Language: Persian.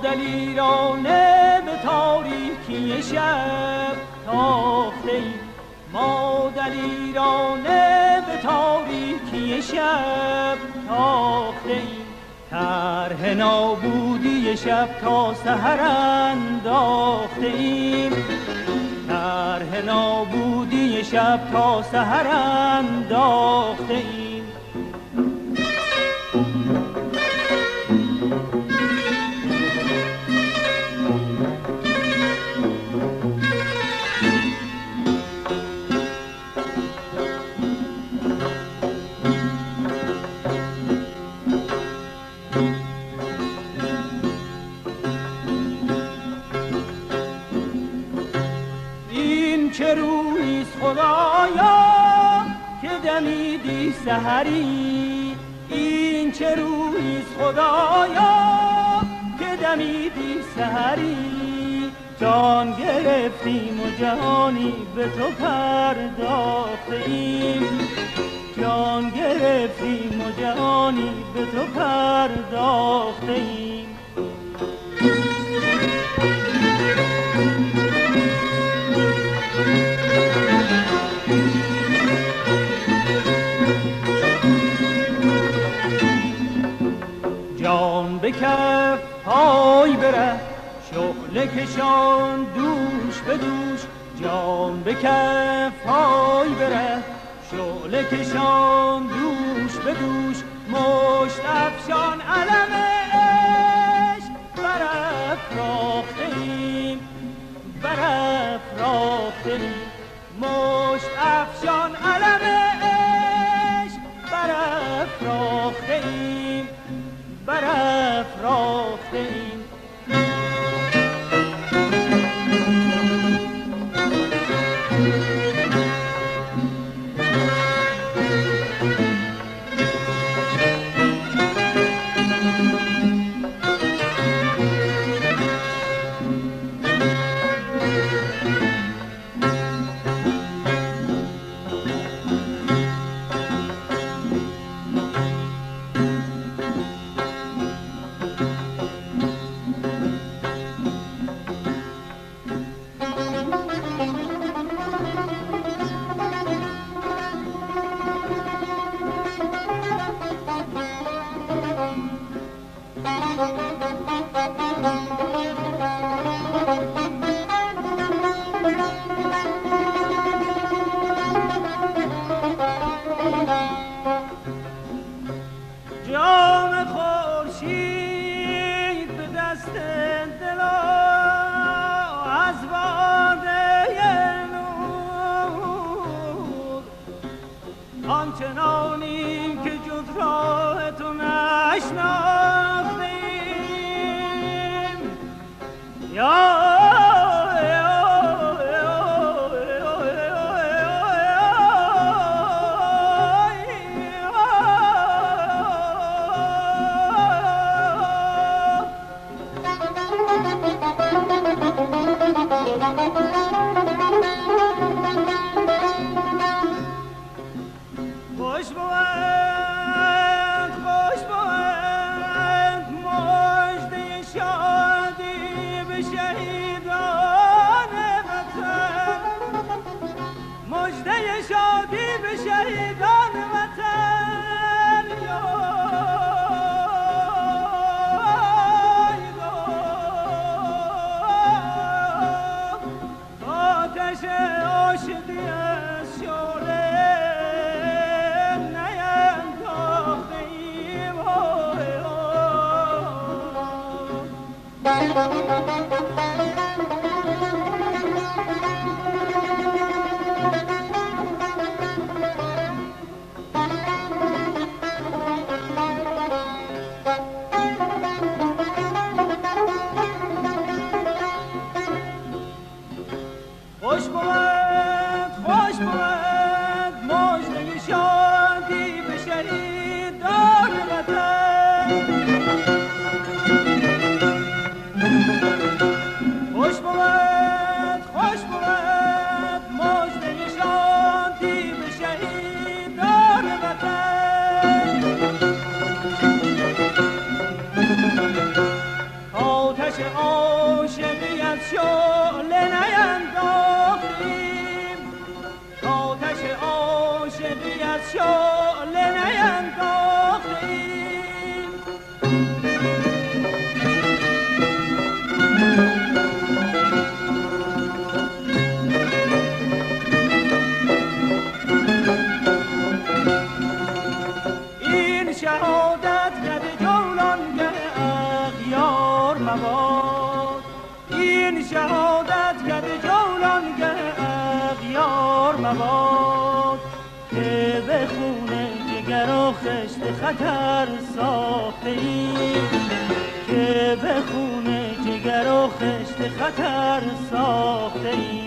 دلیرانه به تاریکی شب تاخته ایم، ما دلیرانه به تاریکی شب تاخته ایم. طرح نابودی شب تا سحر انداخته ایم، طرح نابودی شب تا سحر انداخته ایم. چه رویست خدایا که دمیدی سحری، این چه رویست خدایا که دمیدی سحری. جان گرفتیم و جهانی به تو پرداخته ایم، جان گرفتیم و جهانی به تو پرداخته ایم. جان به کف پای بره شغل کشان دوش به دوش، جان به کف پای بره شغل کشان دوش به دوش. مشت افشان علم عشق برافراخته ایم، برافراخته ایم. مشت افشان علم عشق برافراخته ایم، برافراخته ایم. جام خورشید به دست دلا از باده نور، آنچنانی که جز راه تو نشناختیم. یا خوش بود، خوش بود مژده شادی به شهیدان وطن، مژده شادی به شهیدان وطن. آتش عاشقی از شعله نینداخته ایم. خوش بود، خوش بود مژده شادی به شهیدان وطن. آتش عاشقی از شعله نینداختیم، آتش عاشقی از شعله نینداختیم. این شهادت کد جولانگه اغیار مباد، این شهادت کد جولانگه اغیار مباد، که به خون جگر و خشت خطر ساخته ایم، که به خون جگر و خشت خطر ساخته ایم.